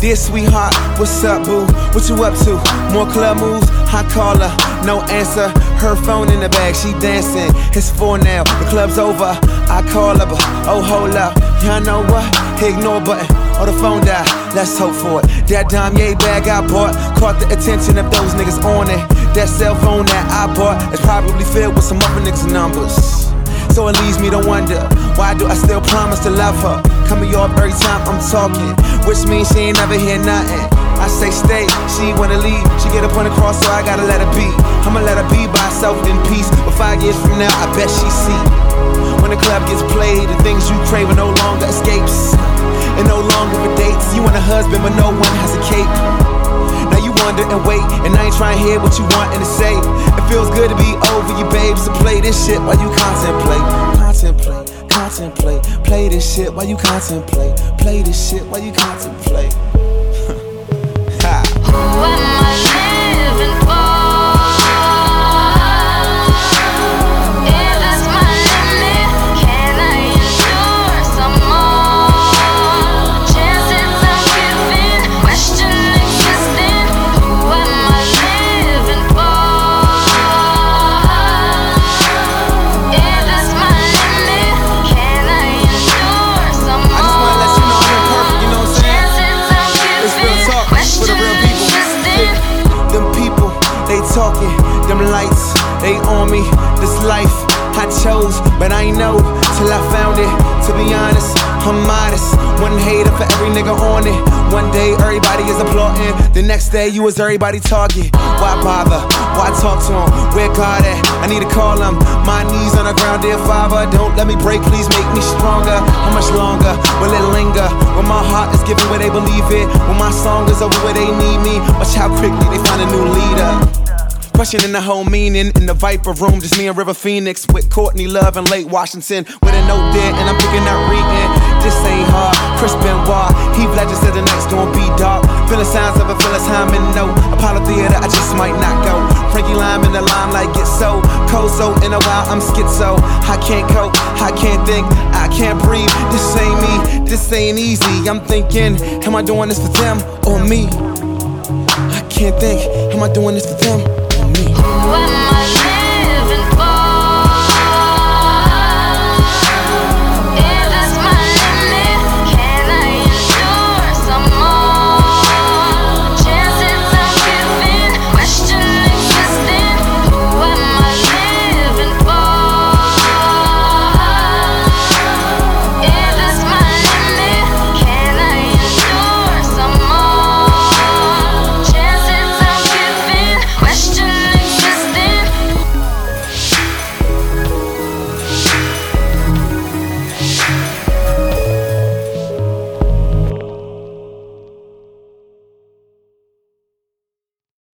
Dear sweetheart, what's up, boo? What you up to? More club moves? I call her, no answer. Her phone in the bag, she dancing. It's 4 now, the club's over. I call her, but oh, hold up. Y'all know what? Ignore button, or the phone die. Let's hope for it. That Damier bag I bought caught the attention of those niggas on it. That cell phone that I bought is probably filled with some other niggas' numbers. So it leaves me to wonder, why do I still promise to love her? Cut me off every time I'm talking, which means she ain't never hear nothing. I say stay, she wanna leave. She get up on the cross, so I gotta let her be. I'ma let her be by herself in peace. But 5 years from now, I bet she see. When the club gets played, the things you crave are no longer escapes. And no longer for dates. You want a husband, but no one has a cape. Now you wonder and wait, and I ain't trying to hear what you want to say. It feels good to be over you, babe, so play this shit while you contemplate. Contemplate, contemplate. Play this shit while you contemplate. Play this shit while you contemplate. Who am I living for? If that's my limit, can I endure some more? Chances I'm giving, question existing. Who am I living for? If that's my limit, can I endure some more? I just wanna let you know I'm imperfect, you know what I'm saying? It's real talk for the real people. Them people, they talking, them lights, they on me. This life I chose, but I ain't know till I found it. To be honest, I'm modest. One hater for every nigga on it. One day everybody is applauding, the next day you was everybody target. Why bother? Why talk to him? Where God at? I need to call him. My knees on the ground, dear Father. Don't let me break, please make me stronger. How much longer will it linger? When my heart is giving where they believe it. When my song is over where they need me. Watch how quickly they find a new leader. Questioning the whole meaning in the Viper room, just me and River Phoenix with Courtney Love and Lake Washington with a note there, and I'm picking up reading. This ain't hard. Chris Benoit, Heath Ledger said the night's gonna be dark. Feeling signs of a Phyllis Hyman note. Apollo Theater, I just might not go. Frankie Lime in the limelight, get so cold. So in a while I'm schizo. I can't cope, I can't think, I can't breathe. This ain't me, this ain't easy. I'm thinking, am I doing this for them or me? I can't think, am I doing this for them? Who am